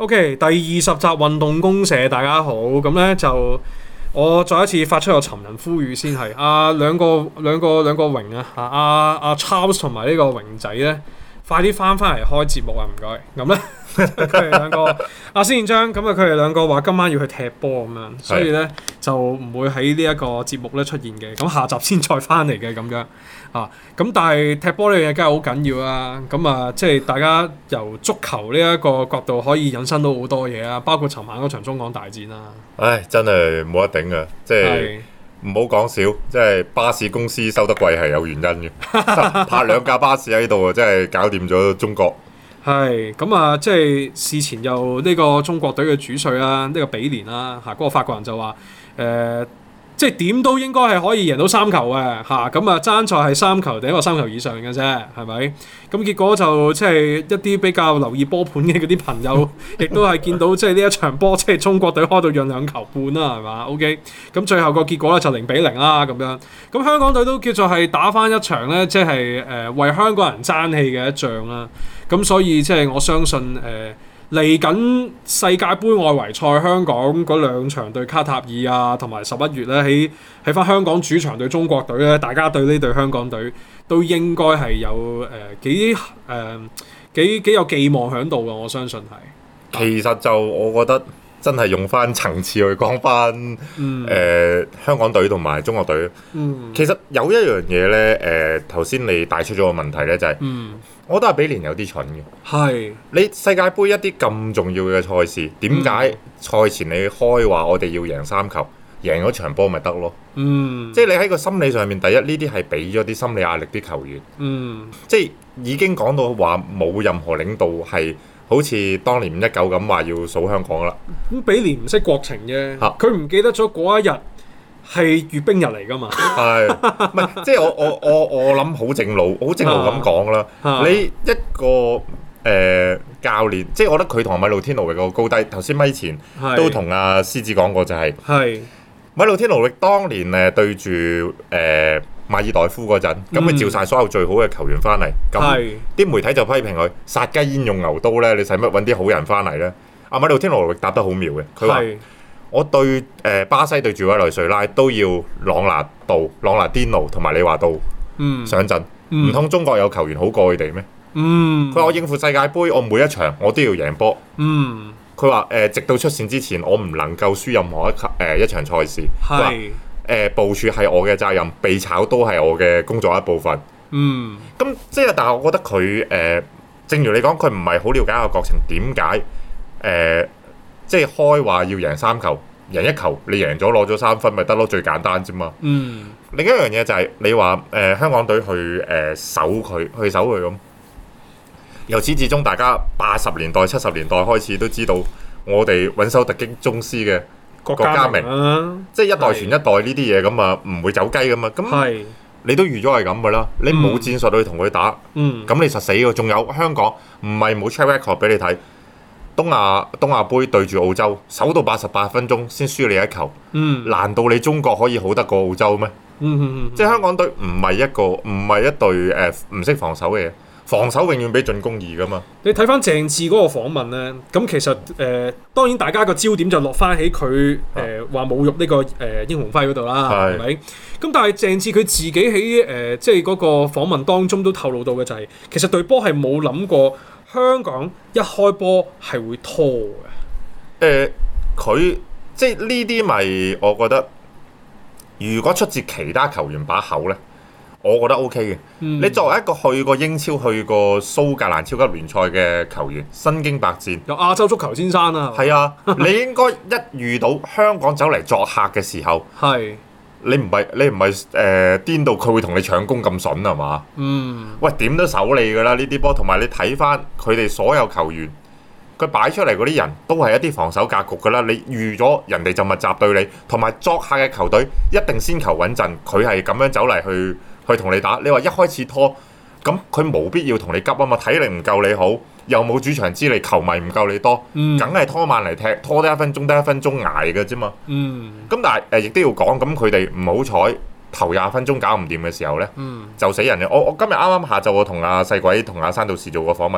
OK， 第20集運動公社，大家好。咁咧就我再一次發出個尋人呼籲先係兩個榮啊，阿 Charles 同埋呢個榮仔咧，快啲翻嚟開節目啊！唔該。咁咧佢哋兩個阿施建章咁啊，佢哋兩個話今晚要去踢波咁樣，所以咧就唔會喺呢一個節目咧出現嘅。咁下集先再翻嚟嘅咁樣啊。咁但係踢波呢樣嘢梗係好緊要啦。咁啊，即係大家由足球呢一個角度可以引申到好多嘢啊，包括尋晚嗰場中港大戰啦。 唉，真係冇得頂啊！即係唔好講笑，即係巴士公司收得貴係有原因嘅，泊2架巴士喺度啊，真係搞掂咗中國。 係咁啊！即係事前有呢個中國隊嘅主帥啦，呢個比連啦嗰個法國人就話即係點都應該係可以贏到3球嘅咁啊，爭在係3球定一個3球以上嘅啫，係咪？咁結果就即係一啲比較留意波盤嘅嗰啲朋友，亦都係見到即係呢一場波，即係中國隊開到讓2球半啦，係嘛？OK， 咁最後個結果咧就0-0啦咁樣。咁香港隊都叫做係打返一場咧，即係為香港人爭氣嘅一仗啦。咁所以即係我相信嚟緊世界盃外圍賽，香港嗰2場對卡塔爾啊，同埋11月咧喺翻香港主場對中國隊咧，大家對呢隊香港隊都應該係有幾有寄望喺度嘅，我相信係。 其實就我覺得真係用翻層次去講翻香港隊同埋中國隊。其實有一樣嘢咧，頭先你帶出咗個問題咧，就係我覺得係比連有啲蠢嘅。係你世界盃一啲咁重要嘅賽事，點解賽前你開話我哋要贏3球，贏嗰場波咪得咯？即係你喺個心理上面，第一呢啲係俾咗啲心理壓力啲球員。即係已經講到話冇任何領導係好似當年519咁話要數香港啦。 咁比連唔識國情啫，佢唔記得咗嗰一日係閱兵日嚟㗎嘛？係， 唔係即係我諗好正路咁講啦。你一個教練，即係我覺得佢同米路天奴域個高低，頭先咪前都同阿獅子講過就係米路天奴域當年對住馬爾代夫嗰陣，咁佢召晒所有最好嘅球員翻嚟，咁啲媒體就批評佢殺雞焉用牛刀咧，你使乜揾啲好人翻嚟咧？阿米路天奴域答得好妙嘅，佢話：我對巴西對住委內瑞拉都要朗拿度、朗拿甸奴同埋李華道上陣，唔通中國有球員好過佢哋咩？佢話我應付世界盃，我每一場我都要贏波。佢話直到出線之前，我唔能夠輸任何一場賽事。部署係我嘅責任，被炒都係我嘅工作一部分。咁即係，但係我覺得佢正如你講，佢唔係好了解個國情，點解即係開話要贏3球，贏1球，你贏咗攞咗3分咪得咯，最簡單啫嘛。另一樣嘢就係你話香港隊去守佢咁，由始至終大家80年代、70年代開始都知道，我哋穩守突擊宗師嘅郭家明，即係一代傳一代呢啲嘢咁啊，唔會走雞噶嘛。咁你都預咗係咁噶啦，你冇戰術去同佢打，咁你實死喎。仲有香港唔係冇 track record 俾你睇，東亞杯對住澳洲，守到88分鐘先輸你1球，難道你中國可以好得過澳洲咩？即係香港隊唔係一隊唔識防守嘅嘢。防守永遠比進攻易噶嘛？ 你睇翻鄭智嗰個訪問咧，咁其實當然大家個焦點就落翻喺佢話侮辱呢個英雄輝嗰度啦，係咪？咁但係鄭智佢自己喺即係嗰個訪問當中都透露到嘅就係，其實隊波係冇諗過香港一開波係會拖嘅。 佢即係呢啲咪我覺得，如果出自其他球員把口咧。我覺得 OK 嘅。你作為一個去過英超、去過蘇格蘭超級聯賽嘅球員，身經百戰， 有亞洲足球先生啊。 係啊，你應該一遇到香港走嚟作客嘅時候，你唔係顛到佢會同你搶攻咁筍係嘛？喂，點都守你㗎啦呢啲波，同埋你睇翻佢哋所有球員，佢擺出嚟嗰啲人都係一啲防守格局㗎啦。你預咗人哋就密集對你，同埋作客嘅球隊一定先求穩陣，佢係咁樣走嚟去同你打，你話一開始拖，咁佢冇必要同你急啊嘛，體力唔夠你好，又冇主場之利，球迷唔夠你多，梗係拖慢嚟踢，拖得1分鐘得1分鐘捱嘅啫嘛。咁但係亦都要講，咁佢哋唔好彩，頭20分鐘搞唔掂嘅時候咧，就死人嘅。我今日啱啱下晝我同阿細鬼同阿山道士做個訪問，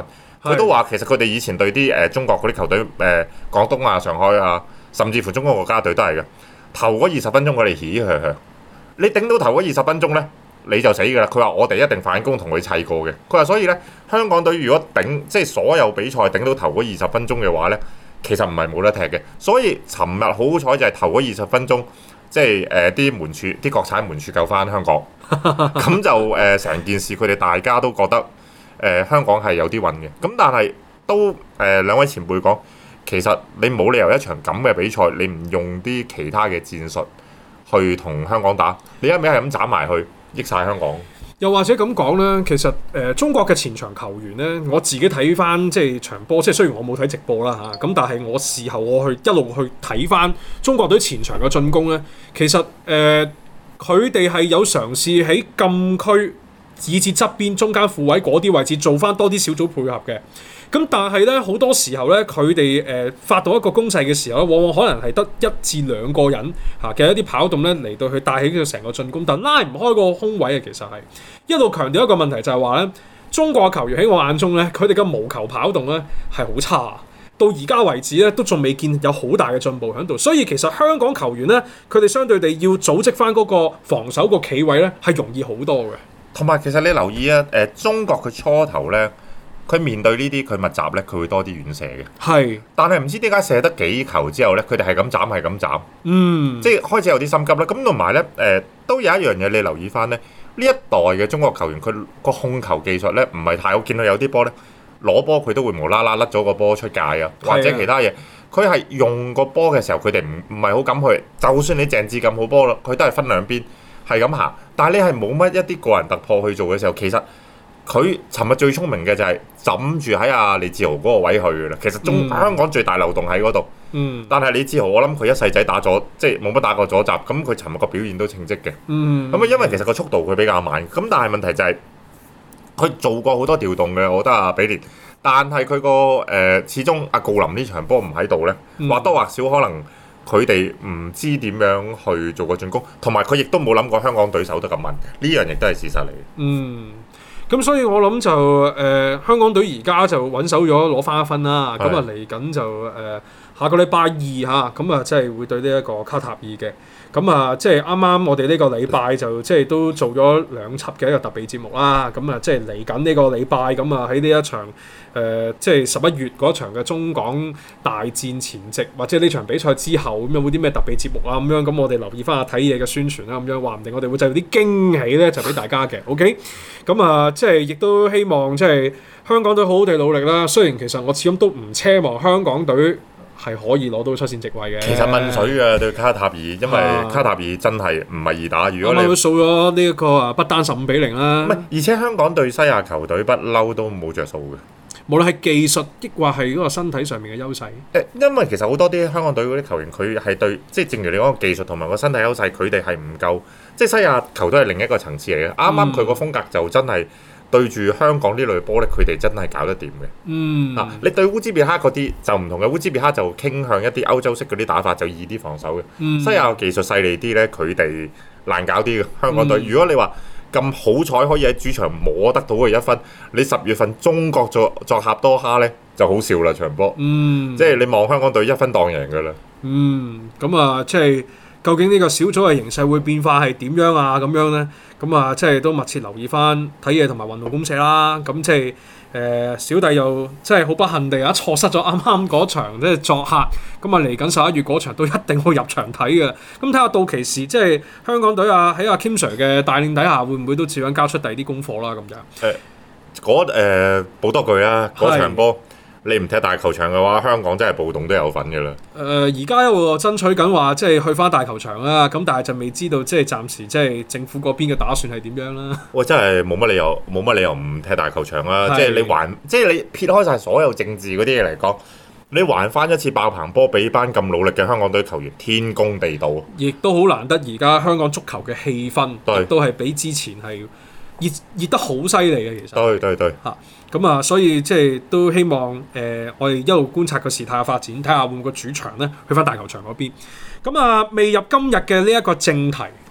佢都話其實佢哋以前對啲中國嗰啲球隊廣東啊、上海啊，甚至乎中國國家隊都係嘅。頭嗰20分鐘佢哋嘻呵，你頂到頭嗰20分鐘咧，你就死㗎啦！佢話我哋一定反攻同佢砌過嘅。佢話所以咧，香港隊如果即係所有比賽頂到頭嗰20分鐘嘅話咧，其實唔係冇得踢嘅。所以尋日好彩就係頭嗰20分鐘，即係啲門柱、啲國產門柱救翻香港，咁就成件事佢哋大家都覺得香港係有啲運嘅。咁但係都兩位前輩講，其實你冇理由一場咁嘅比賽，你唔用啲其他嘅戰術去同香港打，你一味係咁斬埋去，益晒香港。 又或者咁講咧，其實中國嘅前場球員咧，我自己睇翻即係場波，即係雖然我冇睇直播啦嚇，咁但係我事後我一路去睇翻中國隊前場嘅進攻咧，其實佢哋係有嘗試喺禁區以至側邊中間副位嗰啲位置做翻多啲小組配合嘅。咁但係咧，好多時候咧，佢哋發到一個攻勢嘅時候咧，往往可能係得1至2個人嘅一啲跑動咧嚟到去帶起佢成個進攻，但拉唔開個空位啊！其實係一路強調一個問題就係話咧，中國嘅球員喺我眼中咧，佢哋嘅無球跑動咧係好差，到而家為止咧都仲未見有好大嘅進步喺度，所以其實香港球員咧，佢哋相對地要組織翻嗰個防守個企位咧係容易好多嘅。 同埋其實你留意啊，中國佢初頭咧。佢面對呢啲佢密集咧，佢會多啲遠射嘅。係，但係唔知點解射得幾球之後咧，佢哋係咁斬係咁斬。即係開始有啲心急啦。咁同埋咧，都有一樣嘢你留意翻咧，呢一代嘅中國球員佢個控球技術咧唔係太好，見到有啲波咧攞波佢都會無啦啦甩咗個波出界啊，或者其他嘢。佢係用個波嘅時候，佢哋唔係好敢去。就算你鄭智咁好波啦，佢都係分兩邊係咁行。但係你係冇乜一啲個人突破去做嘅時候，其實。佢尋日最聰明嘅就係枕住喺阿李志豪嗰個位去㗎啦。其實香港最大漏洞喺嗰度。但係李志豪我諗佢一世仔打咗，即係冇乜打過左閘。咁佢尋日個表現都稱職嘅。咁啊，因為其實個速度佢比較慢。咁但係問題就係佢做過好多調動嘅，我覺得阿比連。但係佢個始終阿郜林呢場波唔喺度咧，或多或少可能佢哋唔知點樣去做個進攻，同埋佢亦都冇諗過香港對手得咁慢。呢樣亦都係事實嚟嘅。 咁所以我諗就香港隊而家就穩守咗攞翻1分啦。咁啊嚟緊就下個禮拜2嚇，咁啊即係會對呢一個卡塔爾嘅。咁啊即係啱啱我哋呢個禮拜就即係都做咗2輯嘅一個特別節目啦。咁啊即係嚟緊呢個禮拜，咁啊喺呢一場即係11月嗰場嘅中港大戰前夕，或者呢場比賽之後，咁有冇啲咩特別節目啊？咁樣咁我哋留意翻下睇嘢嘅宣傳啦。咁樣話唔定我哋會製造啲驚喜咧，就俾大家嘅。OK， 咁啊即係亦都希望即係香港隊好好地努力啦。雖然其實我始終都唔奢望香港隊係可以攞到出線席位嘅。 其實問水嘅對卡塔爾，因為卡塔爾真係唔係易打。如果你數咗呢一個不單15-0啦， 唔係，而且香港對西亞球隊不嬲都冇着數嘅。 無論係技術抑或係嗰個身體上面嘅優勢。 因為其實好多啲香港隊嗰啲球員，佢係對，即係正如你講個技術同埋個身體優勢，佢哋係唔夠。即係西亞球隊係另一個層次嚟嘅。啱啱佢個風格就真係對住香港呢類波咧，佢哋真係搞得掂嘅。你對烏茲別克嗰啲就唔同嘅，烏茲別克就傾向一啲歐洲式嗰啲打法，就易啲防守嘅。西亞技術細膩啲咧，佢哋難搞啲嘅。香港隊，如果你話咁好彩可以喺主場摸得到嘅1分，你10月份中國作客多哈咧就好笑啦場波。即係你望香港隊1分當贏㗎啦。 咁啊，即係究竟呢個小組嘅形勢會變化係點樣啊？咁樣咧，咁啊，即係都密切留意翻睇嘢同埋運動公社啦。咁即係小弟又真係好不幸地錯失咗啱啱嗰場即係作客。咁啊嚟緊11月嗰場都一定會入場睇嘅。咁睇下到期時即係香港隊喺阿 Kim Sir 嘅帶領底下，會唔會都照樣交出第二啲功課啦？咁樣補多句啊，嗰場波。你唔踢大球場嘅話，香港真係暴動都有份嘅啦。 而家一路爭取緊話，即係去翻大球場啦。咁但係就未知道，即係暫時即係政府嗰邊嘅打算係點樣啦。 真係冇乜理由唔踢大球場啦。即係你撇開晒所有政治嗰啲嘢嚟講，你還翻一次爆棚波俾班咁努力嘅香港隊球員，天公地道。亦都好難得，而家香港足球嘅氣氛亦都係比之前係熱得好犀利嘅。其實對咁啊，所以即係都希望我哋一路觀察個事態嘅發展，睇下會唔會個主場咧去翻大球場嗰邊。咁啊，未入今日嘅呢一個正題，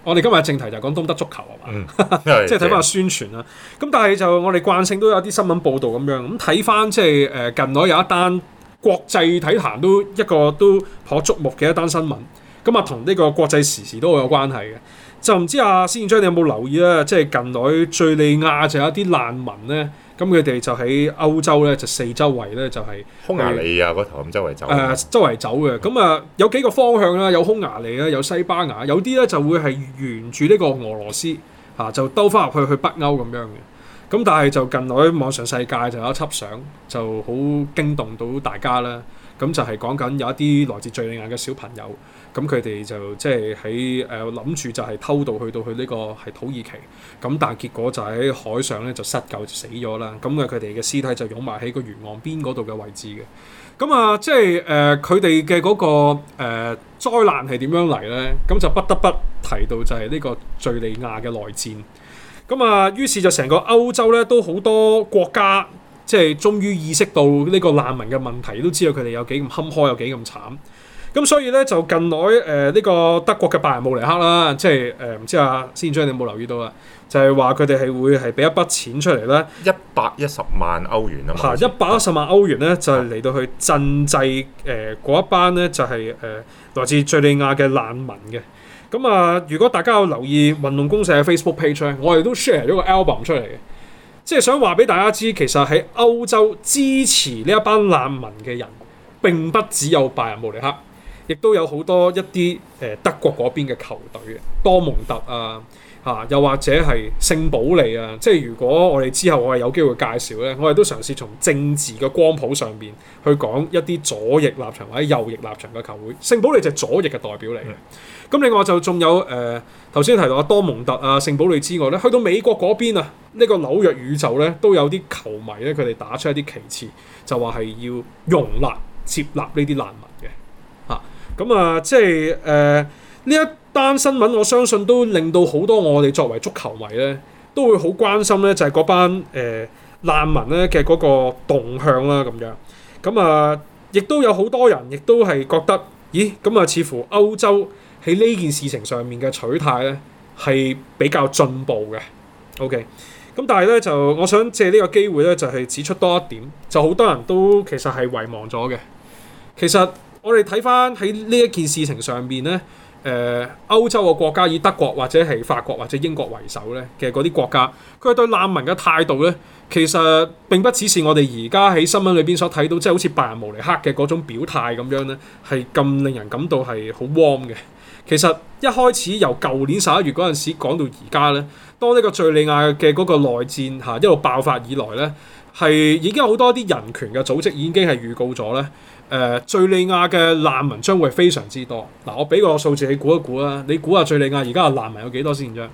我哋今日正題就係講東德足球係嘛， 即即係睇翻個宣傳啦。咁但係就我哋慣性都有啲新聞報導咁樣，咁睇翻即係近來有一單國際體壇都一個都頗矚目嘅一單新聞，咁啊同呢個國際時事都好有關係嘅。就唔知阿施建章你有冇留意咧？即係近來敍利亞就有啲難民咧，咁佢哋就喺歐洲咧就四周圍咧就係匈牙利啊嗰頭咁周圍走， 周圍走嘅。咁啊有幾個方向啦，有匈牙利啦，有西班牙，有啲咧就會係沿住呢個俄羅斯就兜翻入去北歐咁樣嘅。咁但係就近來網上世界就有一輯相就好驚動到大家啦。咁就係講緊有一啲來自敍利亞嘅小朋友，咁佢哋就即係喺諗住就係偷渡去到呢個係土耳其，咁但係結果就喺海上咧就失救就死咗啦。咁佢哋嘅屍體就擁埋喺個沿岸邊嗰度嘅位置嘅。咁啊，即係佢哋嘅嗰個災難係點樣嚟咧？咁就不得不提到就係呢個敍利亞嘅內戰。咁啊，於是就成個歐洲咧都好多國家。即係終於意識到呢個難民嘅問題，都知道佢哋有幾咁坎坷，有幾咁慘。咁所以咧就近來呢個德國嘅拜仁慕尼黑啦，即係唔知施建章你有冇留意到啊？就係話佢哋係會係俾一筆錢出嚟咧 ，110萬歐元啊嘛。 110萬歐元咧就係嚟到去賑濟嗰一班咧就係來自敍利亞嘅難民嘅。咁啊，如果大家有留意運動公社嘅 Facebook page 咧，我哋都 share 咗個 album 出嚟嘅。即係想話俾大家知，其實喺歐洲支持呢一班難民嘅人並不只有拜仁慕尼黑，亦都有好多一啲德國嗰邊嘅球隊嘅，多蒙特又或者係聖保利啊。即係如果我哋之後我係有機會介紹咧，我哋都嘗試從政治嘅光譜上邊去講一啲左翼立場或者右翼立場嘅球會。聖保利就係左翼嘅代表嚟嘅。咁另外就仲有頭先提到多蒙特啊、聖保利之外咧，去到美國嗰邊啊，呢個紐約宇宙咧都有啲球迷咧，佢哋打出一啲旗幟，就話係要容納接納呢啲難民嘅。咁即係呢一單新聞，我相信都令到好多我哋作為足球迷咧，都會好關心咧，就係嗰班難民咧嘅嗰個動向啦咁樣。咁亦都有好多人亦都係覺得，咦咁似乎歐洲喺呢件事情上面嘅取態咧係比較進步嘅。OK， 咁但係咧就我想借呢個機會咧，就係指出多一點，就好多人都其實係遺忘咗嘅。其實我哋睇翻喺呢一件事情上面咧，歐洲嘅國家以德國或者係法國或者英國為首咧嘅嗰啲國家，佢對難民嘅態度咧，其實並不只是我哋而家喺新聞裏邊所睇到，即係好似拜仁慕尼黑嘅嗰種表態咁樣咧，係咁令人感到係好 warm 嘅。其實一開始由舊年11月嗰陣時講到而家咧，當呢個敍利亞嘅嗰個內戰一路爆發以來咧，係已經有好多啲人權嘅組織已經係預告咗咧，敍利亞嘅難民將會非常之多。嗱，我俾個數字你估一估啦，你估下敍利亞而家嘅難民有幾多先？張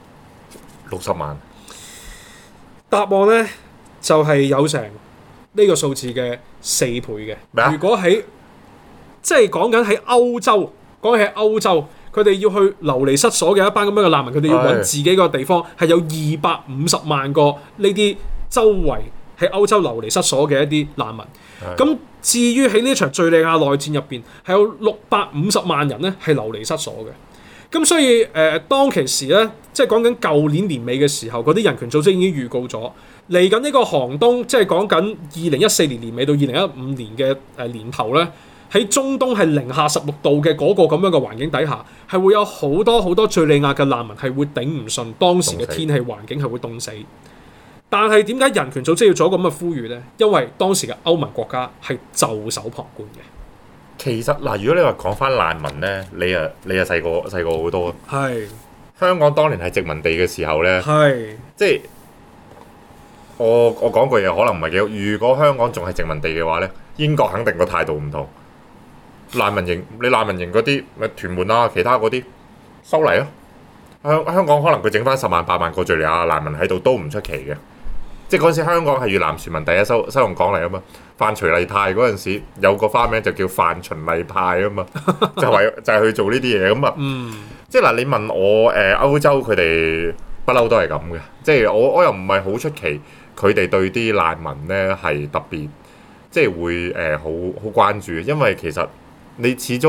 60萬。 答案咧就係有成呢個數字嘅4倍嘅。如果喺即係講緊喺歐洲，講起歐洲。佢哋要去流離失所嘅一班咁樣嘅難民，佢哋要揾自己個地方，係有250萬個呢啲周圍喺歐洲流離失所嘅一啲難民。咁至於喺呢場敍利亞內戰入邊，係有650萬人咧係流離失所嘅。咁所以當其時咧，即係講緊舊年年尾嘅時候，嗰啲人權組織已經預告咗嚟緊呢個寒冬，即係講緊2014年年尾到2015年嘅年頭咧。喺中東係-16度嘅嗰個咁樣嘅環境底下，係會有好多好多敍利亞嘅難民係會頂唔順當時嘅天氣環境，係會凍死。但係點解人權組織要做咁嘅呼籲呢？因為當時嘅歐盟國家係袖手旁觀嘅。 其實嗱，如果你話講翻難民呢，你又細個好多。係香港當年係殖民地嘅時候呢，即係我講句嘢可能唔係幾好。如果香港仲係殖民地嘅話呢，英國肯定個態度唔同。難民營，你難民營嗰啲咪屯門啊，其他嗰啲收嚟咯。香港可能佢整翻10萬8萬個敍利亞難民喺度都唔出奇嘅。即係嗰陣時香港係越南船民第一收容港嚟啊嘛。范徐麗泰嗰陣時有個花名就叫范循麗派啊嘛，就係去做呢啲嘢咁啊。即係嗱，你問我歐洲佢哋不嬲都係咁嘅，即係我又唔係好出奇佢哋對啲難民咧係特別即係會好關注，因為其實。你始終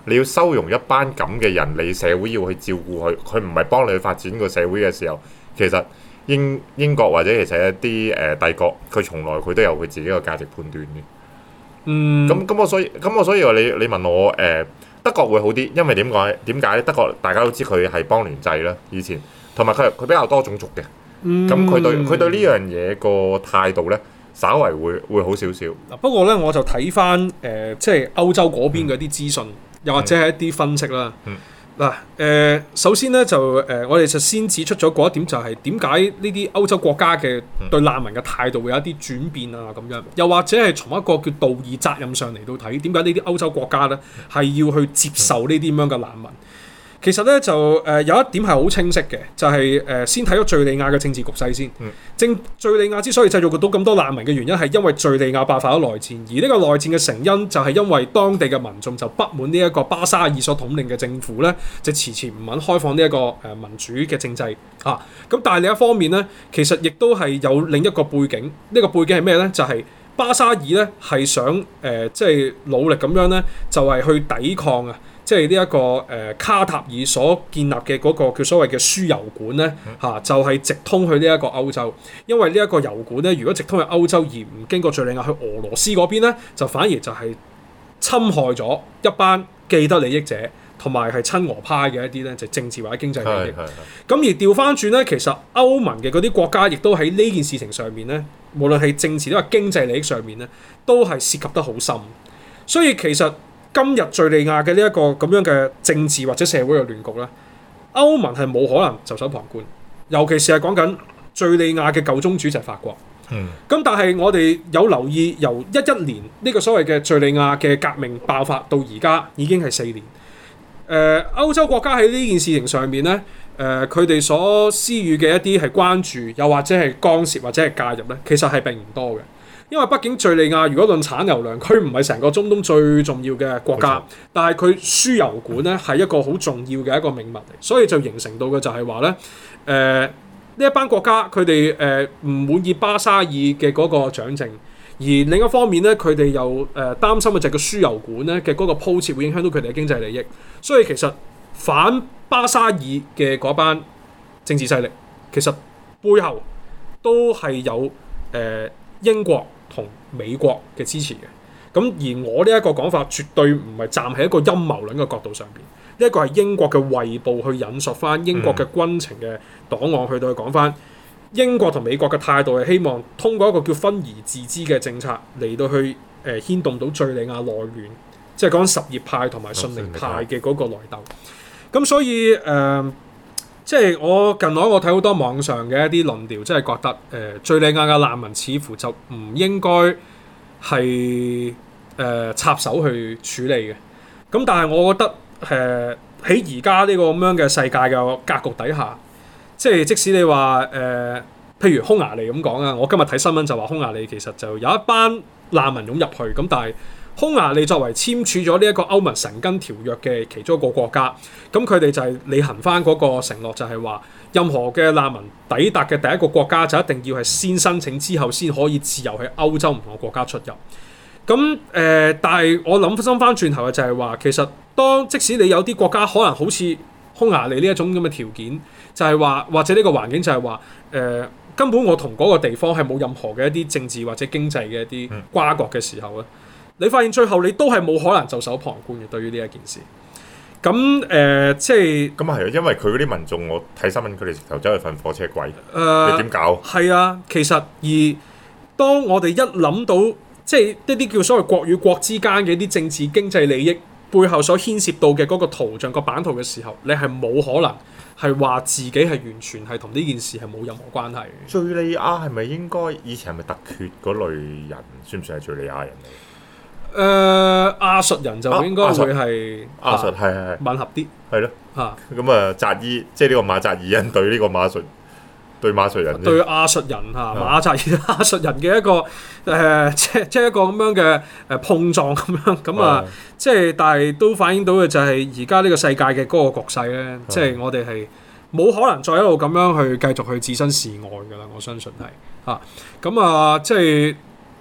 你要收容一班咁嘅人，你社會要去照顧佢，佢唔係幫你去發展個社會嘅時候，其實英國或者其實一啲帝國，佢從來佢都有佢自己個價值判斷嘅。咁我所以話你問我德國會好啲，因為點解咧？德國大家都知佢係邦聯制啦，以前同埋佢比較多種族嘅。咁佢對呢樣嘢個態度咧，稍為會好少少。 不過咧，我就睇翻即係歐洲嗰邊嗰啲資訊，又或者係一啲分析啦。首先咧就我哋就先指出咗嗰一點，就係點解呢啲歐洲國家嘅對難民嘅態度會有一啲轉變啊咁樣，又或者係從一個叫道義責任上嚟到睇，點解呢啲歐洲國家咧係要去接受呢啲咁樣嘅難民？其實咧就有一點係好清晰嘅，就係先睇咗敍利亞嘅政治局勢先。敍利亞之所以製造到咁多難民嘅原因，係因為敍利亞爆發咗內戰，而呢個內戰嘅成因就係因為當地嘅民眾就不滿呢一個巴沙爾所統領嘅政府咧，就遲遲唔肯開放呢一個民主嘅政制啊。咁但係另一方面咧，其實亦都係有另一個背景，呢個背景係咩咧？就係巴沙爾咧係想即係努力咁樣咧，就係去抵抗啊。即係呢一個卡塔爾所建立嘅嗰個叫所謂嘅輸油管咧就係直通去呢一個歐洲，因為呢一個油管咧，如果直通去歐洲而唔經過敍利亞去俄羅斯嗰邊咧，就反而就係侵害咗一班既得利益者同埋係親俄派嘅一啲咧，就政治或者經濟利益。咁而調翻轉咧，其實歐盟嘅嗰啲國家亦都喺呢件事情上面咧，無論係政治或者經濟利益上面咧，都係涉及得好深。所以其實今日敍利亞嘅呢一個咁樣嘅政治或者社會嘅亂局咧，歐盟係冇可能袖手旁觀，尤其是係講緊敍利亞嘅舊宗主就係法國。咁但係我哋有留意，由11年呢個所謂嘅敍利亞嘅革命爆發到而家已經係4年。歐洲國家喺呢件事情上面咧，佢哋所施予嘅一啲係關注，又或者係干涉或者係介入咧，其實係並唔多嘅。因為畢竟敍利亞如果論產油量，佢唔係成個中東最重要嘅國家，但係佢輸油管咧係一個好重要嘅一個命脈嚟，所以就形成到嘅就係話咧，呢一班國家佢哋唔滿意巴沙爾嘅嗰個掌政，而另一方面咧，佢哋又擔心嘅就係個輸油管咧嘅嗰個鋪設會影響到佢哋嘅經濟利益，所以其實反巴沙爾嘅嗰班政治勢力，其實背後都係有英國同美國嘅支持嘅。咁而我呢一個講法絕對唔係站喺一個陰謀論嘅角度上邊，呢一個係英國嘅衛報去引述翻英國嘅軍情嘅檔案去到去講翻英國同美國嘅態度，係希望通過一個叫分而治之嘅政策嚟到去牽動到敍利亞內亂，即係講什葉派同埋遜尼派嘅嗰個內鬥。咁所以即係我近來我睇好多網上嘅一啲論調，即係覺得敍利亞嘅難民似乎就唔應該係插手去處理嘅。咁但係我覺得喺而家呢個咁樣嘅世界嘅格局底下，即係即使你話譬如匈牙利咁講啊，我今日睇新聞就話匈牙利其實就有一班難民湧入去，咁但係匈牙利作為簽署咗呢一個歐盟申根條約嘅其中一個國家，咁佢哋就係履行翻嗰個承諾，就係話任何嘅難民抵達嘅第一個國家就一定要係先申請之後先可以自由喺歐洲唔同嘅國家出入。咁但係我諗翻轉頭嘅就係話，其實即使你有啲國家可能好似匈牙利呢一種咁嘅條件，就係話或者呢個環境就係話根本我同嗰個地方係冇任何嘅一啲政治或者經濟嘅一啲瓜葛嘅時候咧。你發現最後你都係冇可能袖手旁觀嘅，對於呢一件事。咁即係咁係啊，因為佢嗰啲民眾，我睇新聞，佢哋直頭走去瞓火車軌，你點搞？ 係啊，其實而當我哋一諗到即係一啲叫所謂國與國之間嘅一啲政治經濟利益背後所牽涉到嘅嗰個圖像、個版圖嘅時候，你係冇可能係話自己係完全係同呢件事係冇任何關係嘅。 敍利亞係咪應該以前係咪突厥嗰類人？算唔算係敍利亞人嚟？ 亞述人就應該會係亞述係吻合啲， 係咯嚇。咁扎伊即係呢個馬扎爾人對呢個馬述對馬述人對亞述人嚇馬扎爾亞述人嘅一個即係一個咁樣嘅碰撞咁樣咁即係但係都反映到嘅就係而家呢個世界嘅嗰個局勢咧，即係我哋係冇可能再一路咁樣去繼續去置身事外㗎啦。我相信係嚇咁即係。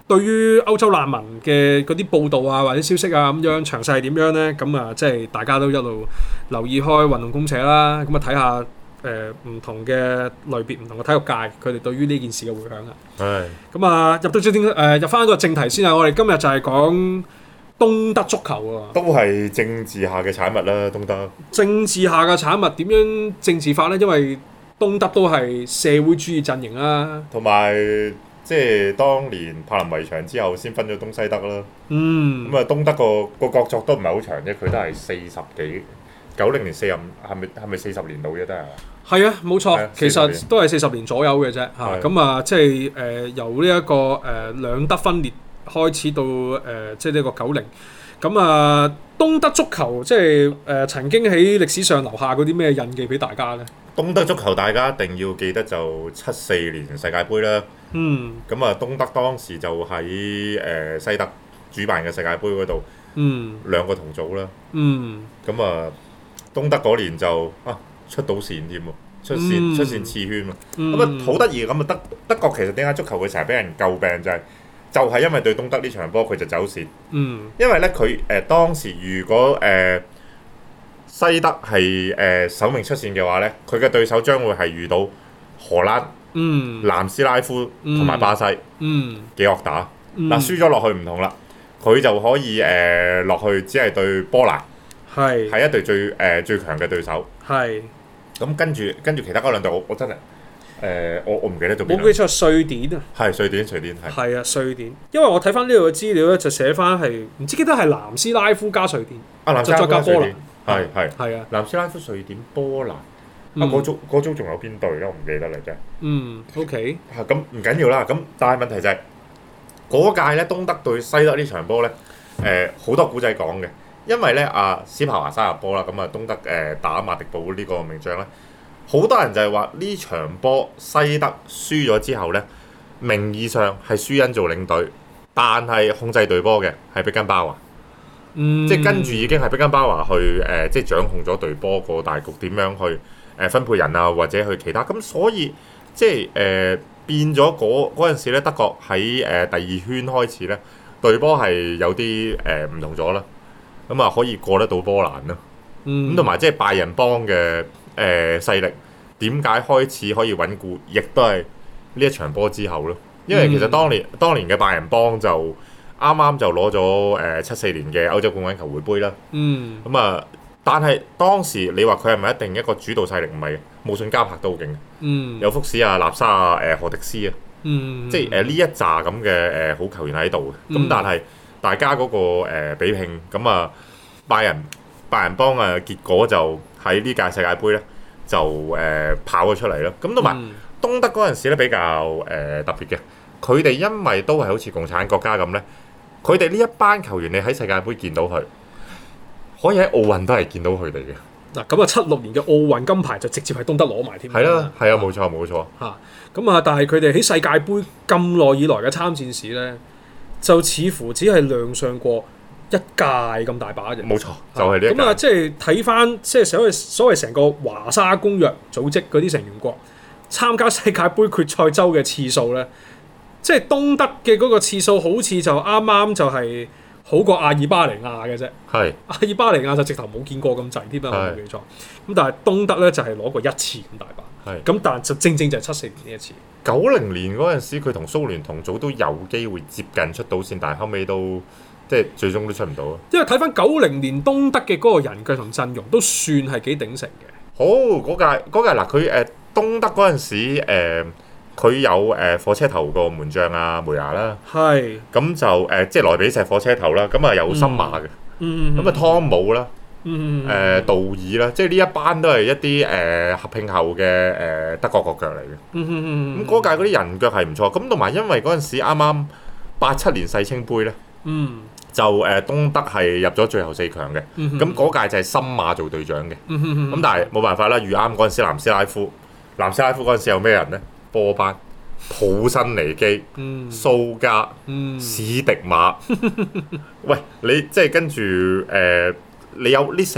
對於歐洲難民嘅嗰啲報道啊或者消息啊咁樣詳細係點樣咧？咁啊即係大家都一路留意開運動公社啦，咁啊睇下唔同嘅類別、唔同嘅體育界佢哋對於呢件事嘅迴響啊。 係。 咁啊入翻個正題先啊！我哋今日就係講東德足球啊， 都係政治下嘅產物啦，東德。 政治下嘅產物點樣政治法咧？因為東德都係社會主義陣營啦， 同埋即係當年柏林圍牆之後先分咗東西德啦。咁啊，東德個國作都唔係好長啫，佢都係40幾90年45，係咪40年到啫？都係。係啊，冇錯，其實都係40年左右嘅啫嚇。咁啊，即係由呢一個兩德分裂開始到即係呢個90。咁啊，東德足球即係曾經喺歷史上留下嗰啲咩印記俾大家咧？ 東德足球大家一定要記得就74年世界盃啦。咁啊，東德當時就喺西德主辦嘅世界盃嗰度，兩個同組啦。咁啊，東德嗰年就出到線添喎，出線次圈喎。咁啊，好得意咁啊，德國其實點解足球會成日俾人詬病就係因為對東德呢場波佢就走線。因為咧佢當時如果西德係首名出線嘅話咧，佢嘅對手將會係遇到荷蘭、南斯拉夫同埋巴西，幾惡打。嗱，輸咗落去唔同啦，佢就可以落去只係對波蘭，係一隊最強嘅對手。咁跟住其他嗰兩隊，我真係我唔記得咗邊。 冇記錯，瑞典啊。 係瑞典係啊，瑞典。因為我睇翻呢度嘅資料咧，就寫翻係唔知記得係南斯拉夫加瑞典，就再加波蘭。係啊，南斯拉夫、瑞典、波蘭。嗰組仲有邊隊咧？我唔記得啦，真係。OK。 咁唔緊要啦。咁但係問題就係嗰屆咧，東德對西德呢場波咧，好多古仔講嘅。因為咧，史柏華沙入波啦，咁啊東德打馬迪堡呢個名將咧，好多人就係話呢場波西德輸咗之後咧，名義上係舒恩做領隊，但係控制隊波嘅係碧根包華。即係跟住已經係碧根包華去即係掌控咗隊波個大局，點樣去分配人啊，或者去其他咁，所以即係變咗嗰陣時咧，德國喺第二圈開始咧，隊波係有啲唔同咗啦。咁啊，可以過得到波蘭啦。咁同埋即係拜仁幫嘅勢力點解開始可以穩固，亦都係呢一場波之後咯。因為其實當年嘅拜仁幫就啱啱就攞咗74年嘅歐洲冠軍球會杯啦。咁啊，但係當時你話佢係咪一定一個主導勢力？唔係嘅，慕遜加柏都好勁。有福士啊、納沙啊、荷迪斯啊。即係呢一紮咁嘅好球員喺度嘅。咁但係大家嗰個比拼咁啊，拜仁幫啊，結果就喺呢屆世界盃咧就跑咗出嚟咯。咁同埋東德嗰陣時咧比較特別嘅，佢哋因為都係好似共產國家咁咧，佢哋呢一班球員你喺世界盃見到佢，可以喺奧運都係見到佢哋嘅。 嗱咁啊，76年嘅奧運金牌就直接係東德攞埋添。 係啦，係啊，冇錯冇錯。 咁啊，但係佢哋喺世界盃咁耐以來嘅參戰史咧，就似乎只係亮相過一屆咁大把嘅。 冇錯，就係呢一屆。 咁啊，即係睇翻即係所謂成個華沙公約組織嗰啲成員國參加世界盃決賽周嘅次數咧，即係東德嘅嗰個次數好似就啱啱就係好過阿爾巴尼亞嘅啫。阿爾巴尼亞就直頭冇見過咁滯添啦，我冇記錯。咁但係東德咧就係攞過一次咁大把。咁但就正就係74年呢一次。 90年嗰陣時，佢同蘇聯同組都有機會接近出到線，但係後尾都即係最終都出唔到。 因為睇翻90年東德嘅嗰個人腳同陣容都算係幾鼎盛嘅。 好，嗰屆嗱，佢東德嗰陣時佢有火車頭個門將梅牙啦。咁就即係萊比錫火車頭啦。咁啊有森馬嘅。咁啊湯姆啦。道爾啦，即係呢一班都係一啲合併後嘅德國國腳嚟嘅。咁嗰屆嗰啲人腳係唔錯。咁同埋因為嗰陣時啱啱87年世青杯咧，就東德係入咗最後4強嘅。咁嗰屆就係森馬做隊長嘅。咁但係冇辦法啦，遇啱嗰陣時南斯拉夫嗰陣時有咩人咧？波班、普辛尼基、蘇加、史迪馬。喂，你即係跟住你有呢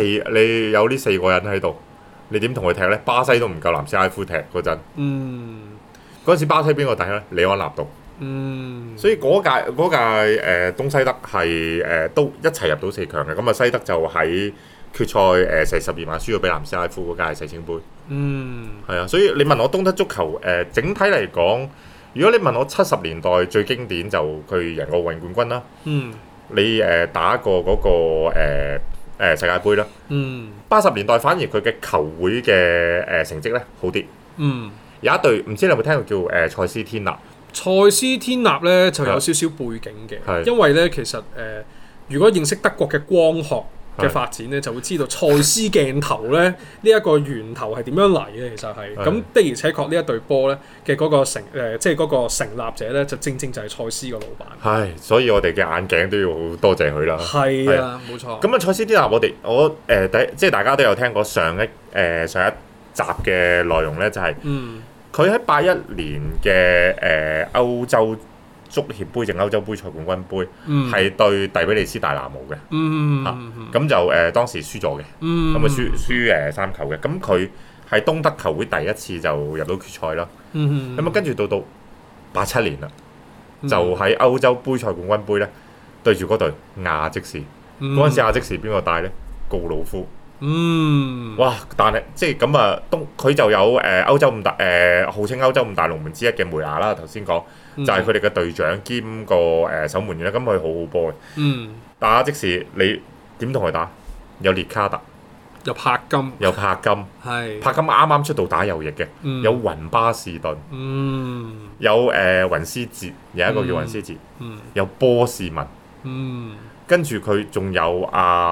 4個人喺度，你點同佢踢咧？巴西都唔夠南斯拉夫踢嗰陣。嗰陣時巴西邊個踢咧？里安納度。 所以嗰屆東西德係都一齊入到4強嘅，咁啊西德就喺決賽射12碼輸咗俾南斯拉夫嗰屆世青杯。係啊，所以你問我東德足球整體嚟講，如果你問我70年代最經典就佢贏過奧運冠軍啦。你打過嗰個世界盃啦。80年代反而佢嘅球會嘅成績咧好啲。有一隊唔知你有冇聽過叫塞斯天納？ 塞斯天納咧就有少少背景嘅，因為咧其實如果認識德國嘅光學嘅發展咧，就會知道塞斯鏡頭咧呢一個源頭係點樣嚟嘅。其實係咁的而且確呢一隊波咧嘅嗰個即係嗰個成立者咧，就正正就係塞斯個老闆。 係，所以我哋嘅眼鏡都要好多謝佢啦。 係啊，冇錯。 咁啊，塞斯天納我即係大家都有聽過上一集嘅內容咧，就係佢喺81年嘅歐洲足協杯定歐洲杯賽冠軍杯係對第比利斯大拿姆嘅。咁就當時輸咗嘅，咁啊輸3球嘅。咁佢係東德球會第一次就入到決賽啦。咁啊跟住到87年啦，就喺歐洲杯賽冠軍杯咧對住嗰隊亞積士。嗰陣時亞積士邊個帶咧？告魯夫。哇！但係即係咁啊，佢就有歐洲5大號稱歐洲5大龍門之一嘅梅拿啦。頭先講就係佢哋嘅隊長兼個守門員啦。咁佢好好波嘅。但亞積士你點同佢打？有列卡特， 有柏金， 柏金啱啱出道打右翼嘅。有雲巴士頓，有雲斯捷，有一個叫雲斯捷，有波士文，跟住佢仲有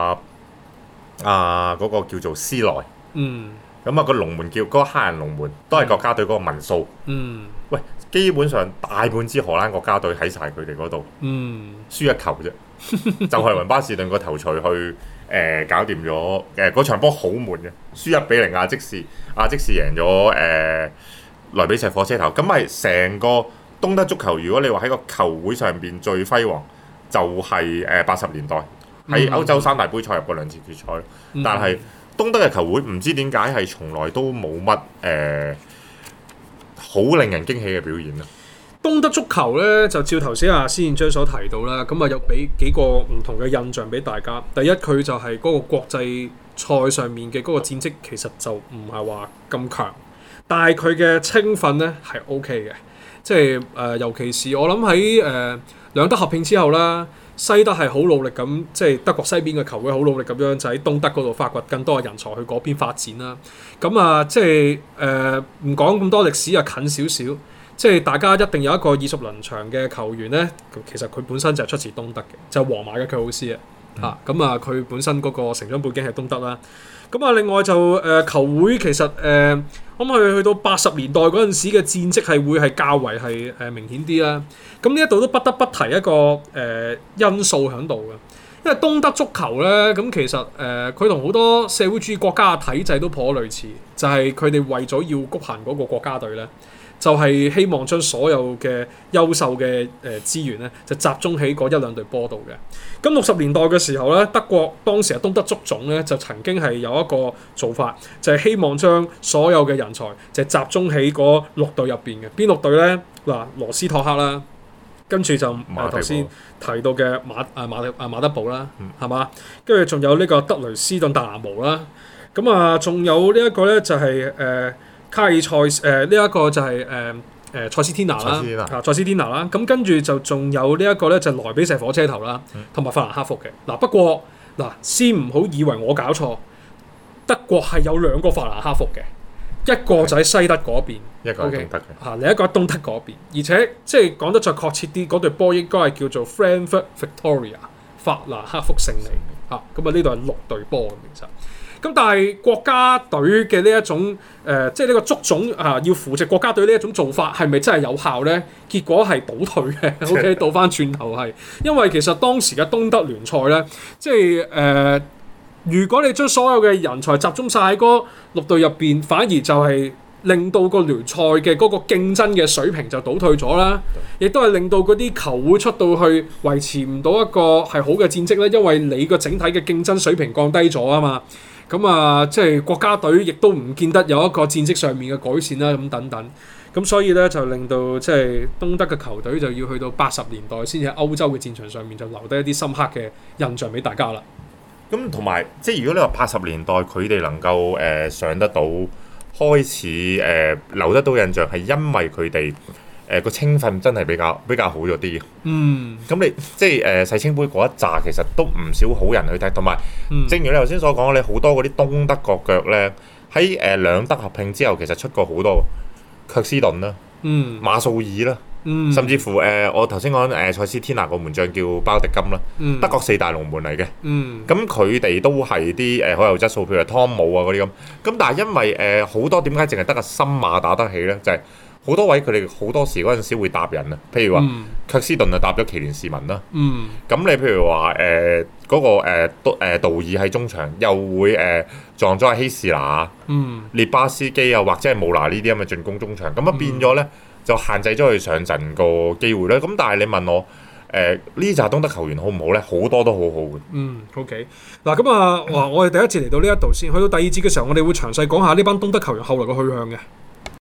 嗰個叫做斯萊，咁個龍門叫嗰個黑人龍門，都係國家隊嗰個文素。喂，基本上大半支荷蘭國家隊喺晒佢哋嗰度，輸1球啫，就係雲巴士頓個頭槌去搞掂咗。嗰場波好悶嘅，輸1-0亞積士，亞積士贏咗萊比錫火車頭。咁係成個東德足球，如果你話喺個球會上邊最輝煌，就係80年代。喺歐洲3大杯賽入過2次決賽，但係東德嘅球會唔知點解係從來都冇乜好令人驚喜嘅表現啦。 東德足球咧就照頭先施燕章所提到啦，咁啊有俾幾個唔同嘅印象俾大家。第一，佢就係嗰個國際賽上面嘅嗰個戰績其實就唔係話咁強，但係佢嘅青訓咧係 OK 嘅，即係尤其是我諗喺兩德合併之後啦。西德係好努力咁，即係德國西邊嘅球會好努力咁樣，就喺東德嗰度發掘更多嘅人才去嗰邊發展啦。咁啊，即係唔講咁多歷史啊，近少少，即係大家一定有一個耳熟能詳嘅球員咧。其實佢本身就係出自東德嘅，就係皇馬嘅卻奧斯啊。咁啊，佢本身嗰個成長背景係東德啦。咁啊，另外就球會其實咁佢去到80年代嗰陣時嘅戰績係會係較為係明顯啲啦。咁呢一度都不得不提一個因素喺度嘅，因為東德足球咧，咁其實佢同好多社會主義國家嘅體制都頗類似，就係佢哋為咗要局限嗰個國家隊咧，就係希望將所有嘅優秀嘅資源咧，就集中喺嗰1-2隊波度嘅。咁60年代嘅時候咧，德國當時嘅東德足總咧就曾經係有一個做法，就係希望將所有嘅人才就集中喺嗰6隊入邊嘅。邊6隊咧？嗱，羅斯托克啦，跟住就頭先提到嘅馬德堡啦，係嘛？跟住仲有呢個德雷斯頓大拿姆啦。咁啊，仲有呢一個咧就係卡爾塞呢一個就係塞斯天拿啦，塞斯天拿啦。咁跟住就仲有呢一個咧就萊比錫火車頭啦，同埋法蘭克福嘅。嗱，不過先唔好以為我搞錯，德國係有2個法蘭克福嘅，一個就喺西德嗰邊， 一個喺東德嘅， 另一個喺東德嗰邊。而且即係講得再確切啲，嗰隊波應該係叫做 Frankfurt Victoria 法蘭克福勝利咁啊，呢度係6隊波咁其實。咁但係國家隊嘅呢一種即係呢個足總要扶植國家隊呢一種做法係咪真係有效咧？結果係倒退嘅。OK， 倒翻轉頭係，因為其實當時嘅東德聯賽咧，即係如果你將所有嘅人才集中晒喺嗰6隊入邊，反而就係令到個聯賽嘅嗰個競爭嘅水平就倒退咗啦，亦都係令到嗰啲球會出到去維持唔到一個係好嘅戰績咧，因為你個整體嘅競爭水平降低咗啊嘛。咁啊，即係國家隊亦都唔見得有一個戰績上面嘅改善啦，咁等等。 咁所以咧就令到即係東德嘅球隊就要去到80年代先至喺歐洲嘅戰場上面就留低一啲深刻嘅印象俾大家啦。 咁同埋即係如果你話80年代佢哋能夠上得到開始留得到印象，係因為佢哋個青訓真係比較好咗啲嘅。咁你即係世青杯嗰一紮其實都唔少好人去睇，同埋正如你頭先所講，你好多嗰啲東德國腳咧喺兩德合併之後，其實出過好多卻斯頓啦、馬素爾啦。甚至乎我頭先講塞斯天拿個門將叫包迪金啦，德國4大龍門嚟嘅。咁佢哋都係啲好有質素，譬如湯姆啊嗰啲咁。咁但係因為好多點解淨係得個森馬打得起咧？就係、好多位佢哋好多時嗰陣時會搭人啊，譬如話卻斯頓就搭咗奇連士文啦。咁你譬如話嗰個道爾喺中場又會撞咗阿希士拿、列巴斯基啊，或者係姆拿呢啲咁嘅進攻中場，咁啊變咗咧。就限制咗佢上陣個機會咧。咁但係你問我呢扎東德球員好唔好咧？好多都好好嘅。 OK。嗱咁我哋第一節嚟到呢一度先，去到第二節嘅時候，我哋會詳細講下呢班東德球員後來嘅去向嘅。